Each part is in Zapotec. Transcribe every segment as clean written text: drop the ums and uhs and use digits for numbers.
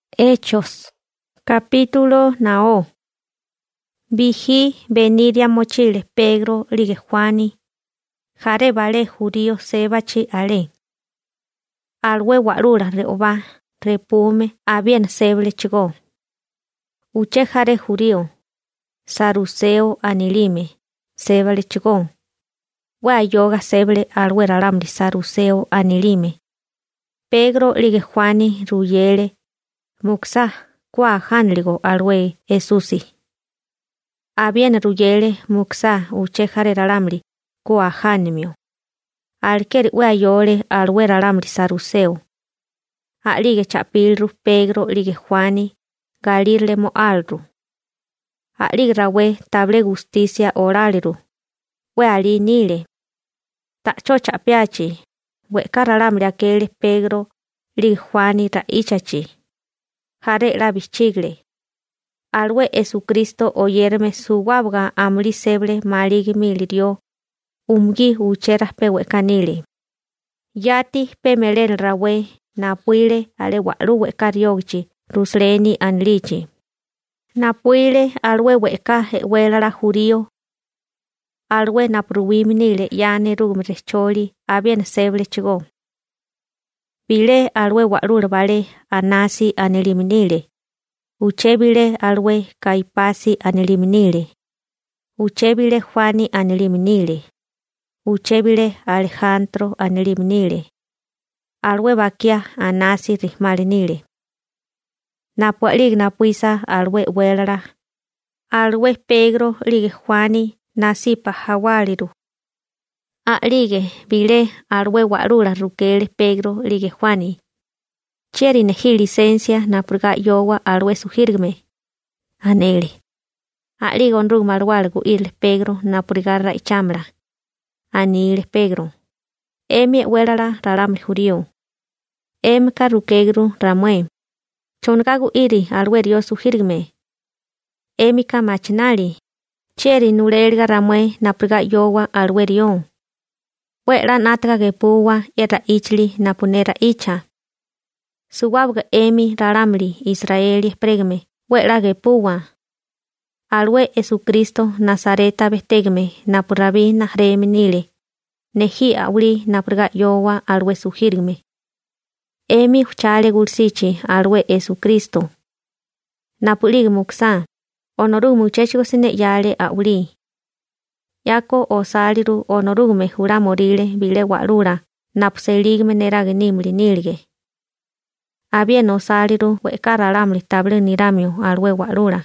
Hechos. Capítulo nao. Viji veniria mochile Pedro lige Juani. Jare vale judío sebachi ale. Alwe warura reoba, repume, abien seble chigo. Uche jare judío. Saruseo anilime, sebale chigo. Wa yoga seble alwe raramli saruseo anilime. Pedro lige Juani ruyele. Muksa kwa hanligo alwe Esusi. Abien ruyele muksa uche jare raramli kwa hanimio. Alkeri wea yole alwe raramli saruseo. Alige chapilru Pedro lige Juani galirle mo alru. Alige rawe table justicia oraliru. Wea li nile. Tacho chapiachi. Weka raramli akele Pedro lige Juani raichachi. Jare la bichigle. Alwe Jesucristo oyerme suwabga amli seble maligi milirio. Umgi ucheras pewe kanili. Yati pemelel rawe napuile ale walu weka riogchi rusleni anlichi. Napuile alwe weka hewela jurio. Alwe napruwiminile yane rumrecholi abien seble chigo. Bile alwe walu vale anasi aneliminile. Uchebile alwe Caipasi aneliminile. Uchebile Juani aneliminile. Uchebile Alejandro aneliminile. Alwe bakia anasi rismalinile. Napualig napuisa alwe welara. Alwe Pedro lige Juani nasipa hawaliru. Alige bile alwe warura rukele Pedro lige Juani. Cheri neji licencia na purga yowa alwe sujirgme. Anele. Aligon rug marwalgu il Pedro na purga raichamra. Anile Pedro. Emi welara raramli jurio. Emka rukegru ramue. Chongagu iri alwe rio sujirgme. Emika machinali. Cheri nurelga ramue na purga yowa alwe rio. Wera natga gepuwa era ichli na punera icha. Suwabga emi raramli Israeli pregme wera gepuwa. Alwe Jesucristo Nazareta bestegme na purabi na reminile. Neji auli na purga yowa alwe sujirgme. Emi uchale gulsichi alwe Jesucristo. Napulig muksa. Onoru muchacho sine yale auli. Yako osaliru onorume jura morile bile warura napseligme neragenimli nilge. Abien osaliru weka raramli table niramio alwe warura.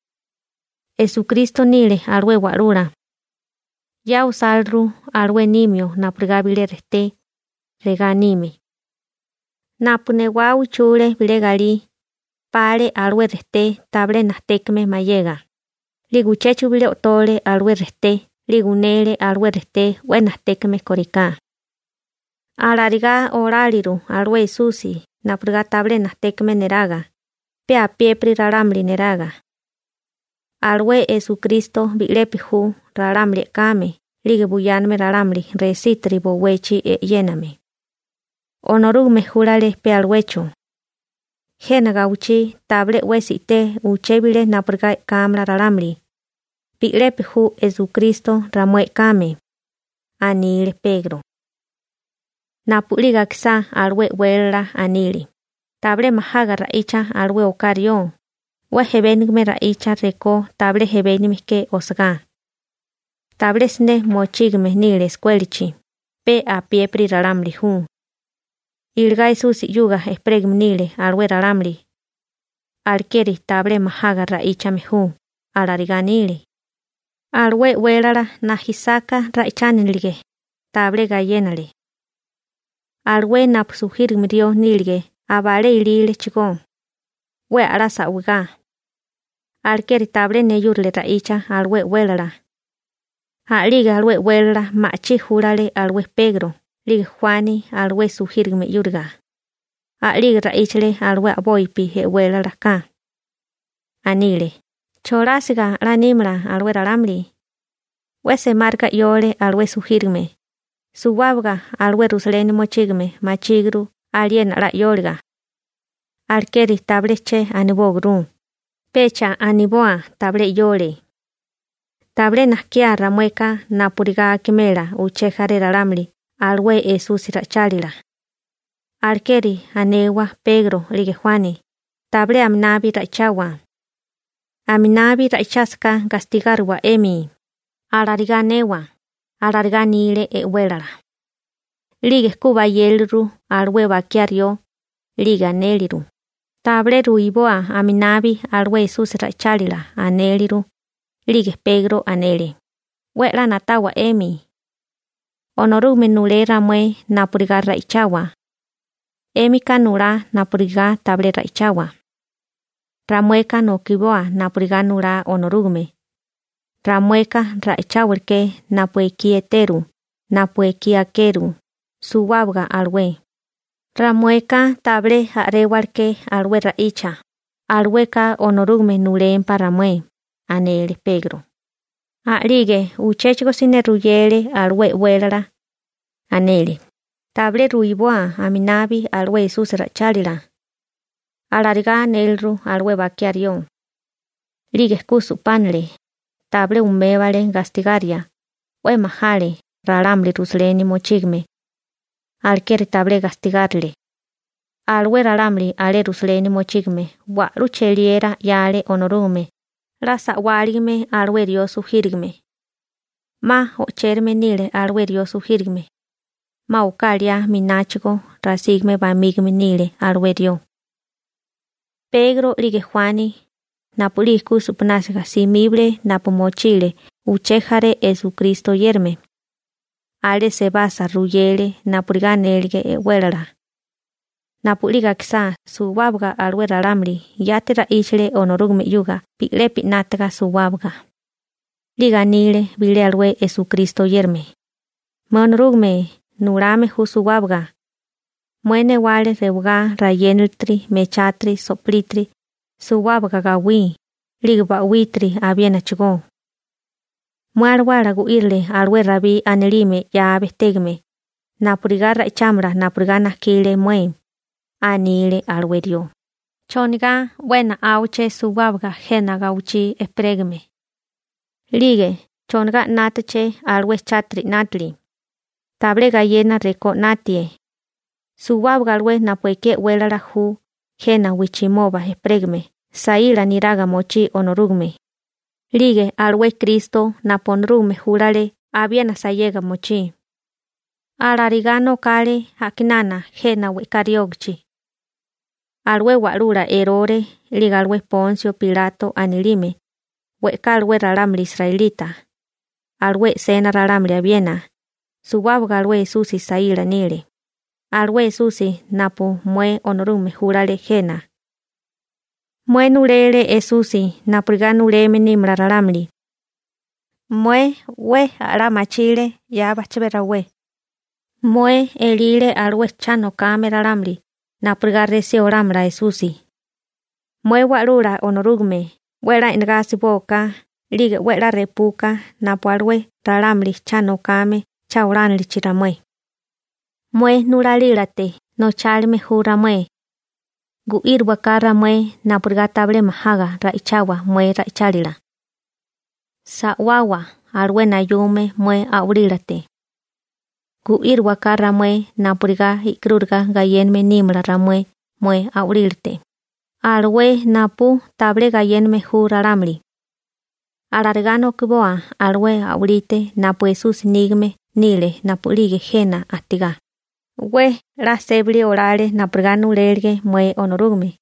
Jesucristo nile alwe warura. Ya osalru alwe nimio napregabile reste reganime. Napune wau chule bile gali pare alwe reste table nastekme mayega. Liguchechu bile otole alwe reste. Ligunele alwe reste buenas tekme korika. Alariga oraliru alwe susi na purga table nas tekme neraga. Pea piepri raramli neraga. Alwe Jesucristo bilepihu raramli kame. Ligebuyanme raramli resitri bowechi e yename. Onorume jurale pe alwecho. Jenaga uchi table wesite uchebile na purga kamla raramli. Pilepihu Jesucristo ramue kame. Anile Pedro. Napuliga ksa alwe wela anili. Table mahaga raicha alwe okario. We hebenigme raicha reko table hebenimike osga. Table sne mochigme nile escuelichi. Pe a piepri raramli hu. Ilga Isusi yuga espregm nile alwe raramli. Alkeri table mahaga raicha mehu. Alariganile. Alwe welara najisaka raichanilge. Table gayenale. Alwe napsujirgmirio nilge. Abale ilile chigo. We arasa uga. Alkeri table neyurle raicha alwe welara. Alige alwe welara machi jurale alwe Pedro. Lige Juani alwe sujirgme yurga. Alige raichle alwe aboipi he welara ka. Anile. Chorasiga ranimra alwe raramli. Wese marca yole alwe sujirgme. Suwabga alwe rusleni mochigme machigru alien la yolga. Alkeri table che anibogru. Pecha aniboa table yole. Table naskia ramueka napuriga kimela uche jare raramli alwe Jesús rachalila. Alkeri anewa Pedro lige Juani. Table aminabi rachawa. Aminabi rachaska gastigarwa emi. Alariga newa. Alariga nile welara. Lige kuba yelru alwe bakiario. Liga neliru. Table ruiboa aminabi alwe Jesús rachalila aneliru. Lige Pedro anele. Wela natawa emi. Onorume nule ramwe napuriga raichawa. Emi kanura napuriga table raichawa. Ramueka no kiboa napuriga nura onorume. Ramueka raichawelke napueki eteru. Napueki akeru. Suwabga alwe. Ramueka table arewalke alwe raicha. Alweka onorume nule paramwe. Anele Pedro. Alige uchechgo sine ruyele alwe welara. Anele. Table ruiboa aminabi alwe Jesús rachalila. Alariga nelru alwe bakiario. Lige kusu panle. Table umebale gastigaria. We mahale raramli rusleni mochigme. Alkeri table gastigarle. Alwe raramli ale rusleni mochigme. Wa rucheliera yale onorume. Rasa warigme alwe dio sugirigme. Ma ocherme nile alwe dio sugirigme. Ma ukalia minachigo rasigme bamigme nile alwe dio. Pedro lige Juani. Napulisku supnasga simible napumochile uchejare Jesucristo yerme. Ale se basa ruyele napuriganelge welara. Napuliga ksa suwabga alwe raramli yatera isle onorugme yuga pilepi nataga suwabga. Liga nile bile alwe Jesucristo yerme. Monorugme nurame hu suwabga. Muene wale reuga rayeneltri mechatri soplitri suwabga gawi. Ligba witri abiena chigo. Muarwara guirle alwe rabi anelime ya bestegme. Napurigarra chamra napurigana kile mue. Anile alwe dio. Choniga buena auche suwabga jena gauchi espregme. Lige choniga natache alwe chatri natli. Table gallena reko natie. Suwabga alwe napueke welara hu jena wichimoba espregme. Saila niraga mochi onorugme. Lige alwe Cristo naponrume jurale abiena sayega mochi. Alarigano kale hakinana jena wekariogchi. Alwe warura erore liga alwe Poncio Pilato anilime. Weka alwe raramli israelita. Alwe sena raramli abiena. Suwabga alwe Jesús saila nile. Alwe Jesús napo mue onorume jurale jena. Mue nurele Jesús napuriga nureme nimra raramli. Mue we arama chile ya bachebera we. Mue elile alwe chano kame raramli napuriga resi oramra Jesús. Mue warura onorugme wera ingasi boka lige wera repuka napo alwe raramli chano kame chauranli chiramue. Mue nuralirate no chalme juramue. Guirwa kara mue napuriga table mahaga raichawa mue raichalila. Sawawa alwe nayume mue aurilate. Guirwa kara mue napuriga ikrurga gayenme nimra ramue mue aurilate. Alwe napu table gayenme juraramli. Alargano kiboa alwe aurite napu Jesús nigme nile napulige jena atiga. We la sebli orale napurganu lelge mue onorugme.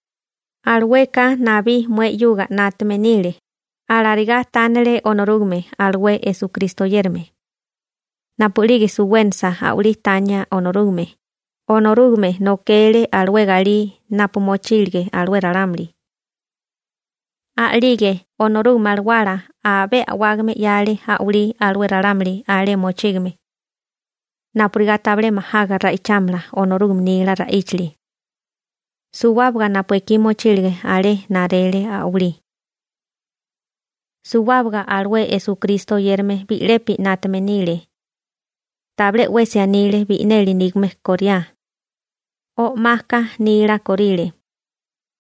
Alweka nabi mue yuga natmenile. Alariga tanele onorugme alwe Jesucristo yerme. Napulige su wensa aulitaña onorugme. Onorugme no kele alwe gali napumochilge alwe raramli. Alige onorugme alwara abe awagme yale auli alwe raramli ale mochigme. Napuriga table mahaga raichamla onorugme nila raichli. Suwabga napueki mochilge ale narele auli. Suwabga alwe Jesucristo yerme bilepi natmenile. Table wesianile bineli nigme koria. O maska nila korile.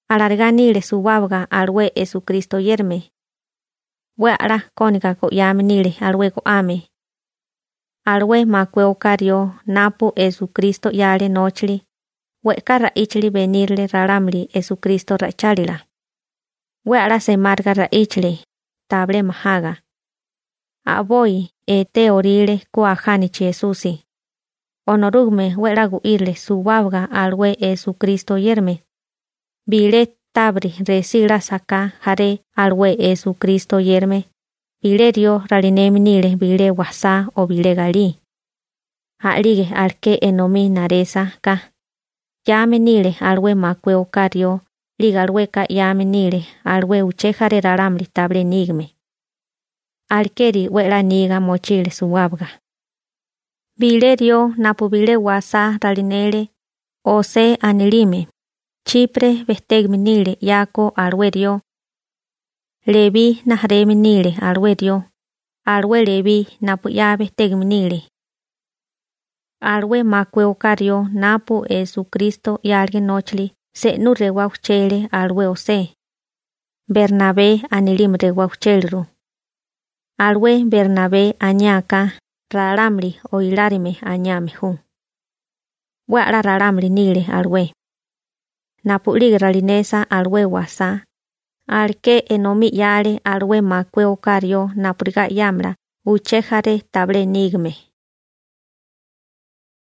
alarganile subabga alwe Jesucristo yerme. Weara konika ko yaminile alwe ko ame. Alwe makwe okario napu Jesucristo yale nochli. Weka raichli venirle raramli Jesucristo rachalila. Weara se marga raichli table mahaga. Aboy ete orile kuajani Jesusi. Onorugme weera guirle subabga alwe Jesucristo yerme. Bile tabri resila saka jare alwe Jesucristo yerme. Bile dio ralineminile bile wasa o bile gali. Alige alke enomi naresa ka. Yamenile alwe makwe okario. Liga alweka yamenile alwe uchejare raramli table nigme. Alkeri weera niga mochile subabga. Bile dio napu bile wasa ralinele. Ose anilime. Chipre vestegminile yako alwe dio. Levi nahreminile alwe dio. Alwe Levi napu ya vestegminile. Alwe makwe okario napu Jesucristo y alguien nochli se nu rewauchele alwe ose. Bernabé anilim rewauchelru. Alwe Bernabé añaka raramli o hilarime añamehu. Weara raramli nile alwe. Napulig ralinesa alwe wasa. Alke enomi yale alwe makwe okario napuriga yamra uchejare table nigme.